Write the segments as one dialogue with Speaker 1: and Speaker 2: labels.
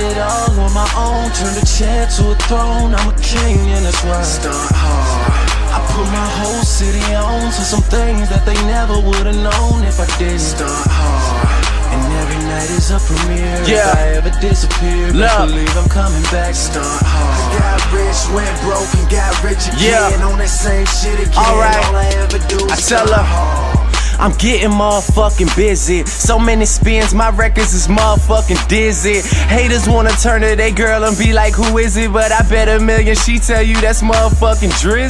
Speaker 1: it all on my own, turned a chair to a throne. I'm a king and that's why I stunt hard. I put my whole city on to some things that they never would've known if I didn't stunt hard. And every night is a premiere.
Speaker 2: Yeah.
Speaker 1: If I ever disappear, best believe I'm coming back. Stunt hard. Got rich, went broke, and got rich again. On that same shit again.
Speaker 2: Alright,
Speaker 1: all I ever do is
Speaker 2: I tell her
Speaker 1: hard.
Speaker 2: I'm getting motherfucking busy. So many spins, my records is motherfucking dizzy. Haters wanna turn to they girl and be like, who is it? But I bet a million she tell you that's motherfucking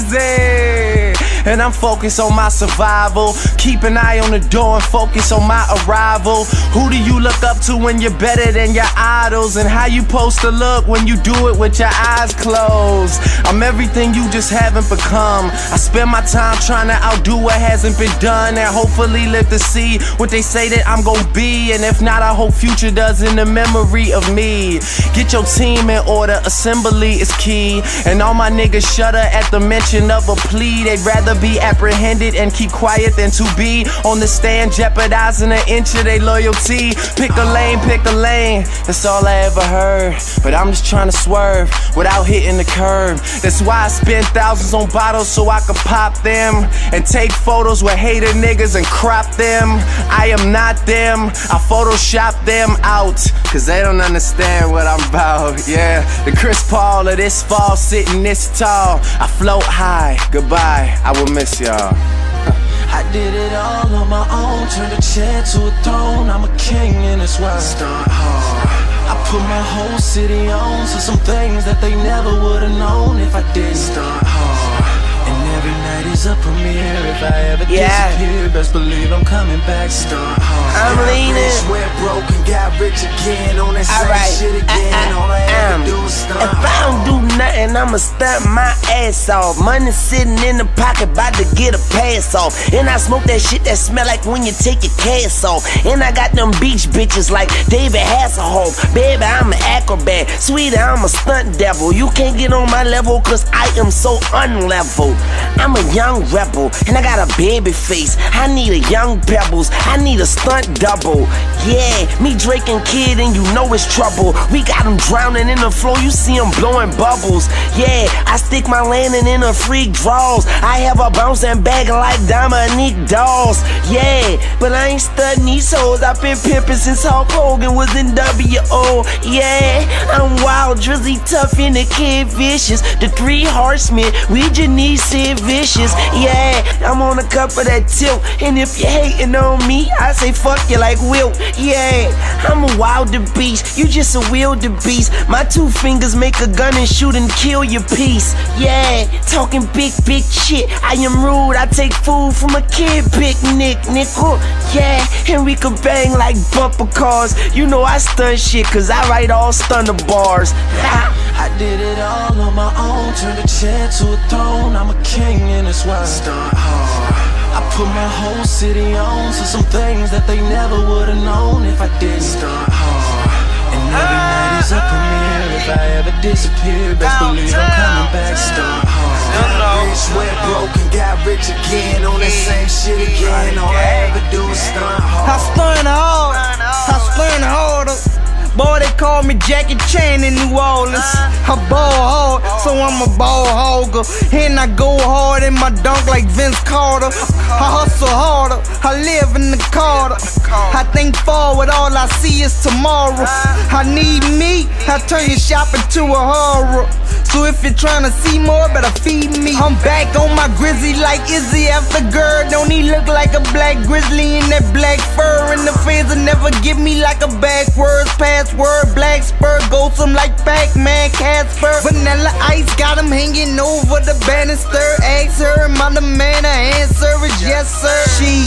Speaker 2: Drizzy. And I'm focused on my survival. Keep an eye on the door and focus on my arrival. Who do you look up to when you're better than your idols? And how you supposed to look when you do it with your eyes closed? I'm everything you just haven't become. I spend my time trying to outdo what hasn't been done, and hopefully live to see what they say that I'm gon' be. And if not, I hope future does in the memory of me. Get your team in order, assembly is key. And all my niggas shudder at the mention of a plea. They'd rather be apprehended and keep quiet than to be on the stand jeopardizing an inch of their loyalty. Pick a lane, that's all I ever heard. But I'm just trying to swerve without hitting the curb. That's why I spend thousands on bottles so I could pop them and take photos with hater niggas and crop them. I am not them, I Photoshop them out, cause they don't understand what I'm about. Yeah, the Chris Paul of this fall, sitting this tall. I float high, goodbye, I will miss y'all.
Speaker 1: I did it all on my own, turned a chair to a throne. I'm a king and that's why I stunt hard. I put my whole city on to some things that they never would've known if I didn't stunt hard. And every night is a premiere. If I ever disappear, best believe I'm coming back. Stunt hard.
Speaker 2: I'm leaning.
Speaker 1: Went broke and got rich again. On that same shit again. All I ever do is stunt hard.
Speaker 2: If I don't do nothing, I'ma stunt my ass off. Money sitting in the pocket, about to get a pass off. And I smoke that shit that smell like when you take your cast off. And I got them beach bitches like David Hasselhoff. Baby, I'm an acrobat. Sweetie, I'm a stunt devil. You can't get on my level cause I am so unlevel. I'm a young rebel and I got a baby face. I need a young Pebbles, I need a stunt double. Yeah, me Drake and Kid and you know it's trouble. We got them drowning in the flow, you see them blowing bubbles. Yeah, I stick my landing in a freak draws. I have a bouncing back like Dominique Dawes. Yeah, but I ain't studying these hoes. I've been pimping since Hulk Hogan was in W.O. Yeah, I'm wild, Drizzy, tough, and the Kid Vicious. The three horsemen, we just need Sid Vicious. Yeah, I'm on a cup of that tilt. And if you hating on me, I say fuck you like Wilt. Yeah, I'm a wilder beast, you just a wildebeest. My 2 fingers make a gun and shoot and kill your piece. Yeah, talking big shit. I am rude, I take food from a kid picnic, nickel. Yeah, and we could bang like bumper cars. You know I stun shit cause I write all stunner bars.
Speaker 1: I did it all on my own, turned a chair to a throne. I'm a king and that's why I stunt hard. I put my whole city on to some things that they never would've known if I didn't stunt hard. And every night is a premiere. If I ever disappear, best believe I'm coming back. Stunt hard. Got rich, went broke and got rich again. On that same shit again. All I ever do is stunt hard.
Speaker 3: I stunt hard, I stunt harder. Boy, they call me Jackie Chan in New Orleans. I ball hard, so I'm a ball hogger. And I go hard in my dunk like Vince Carter. I hustle harder, I live in the Carter. I think forward, all I see is tomorrow. I need me, I turn your shopping to a horror. So if you're tryna see more, better feed me. I'm back on my grizzly like Izzy after girl. Don't he look like a black grizzly in that black fur? And the fans will never give me like a backwards password. Black spur goes some like Pac-Man Casper. Vanilla ice got him hanging over the banister. Ask her, am I the man? Her answer is yes sir.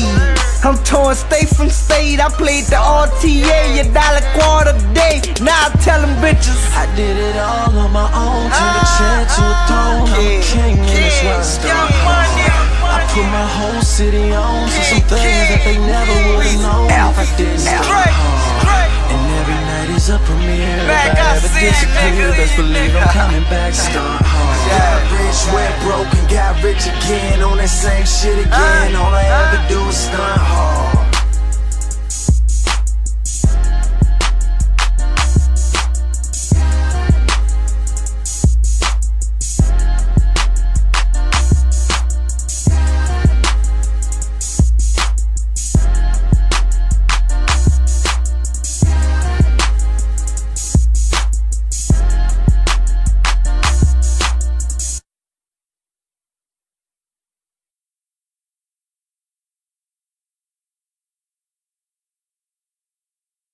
Speaker 3: I'm torn state from state. I played the RTA, $1 a day. Now I tell them bitches
Speaker 1: I did it all on my own, turned a chair to a throne. I'm a king and that's why I stunt hard. I put my whole city on to some things that they never would've known if I didn't stunt hard. And every night is a premiere. If I ever disappear, best believe I'm coming back. Stunt hard. Got rich, went broke and got rich again. On that same shit again. All I ever do is stunt hard.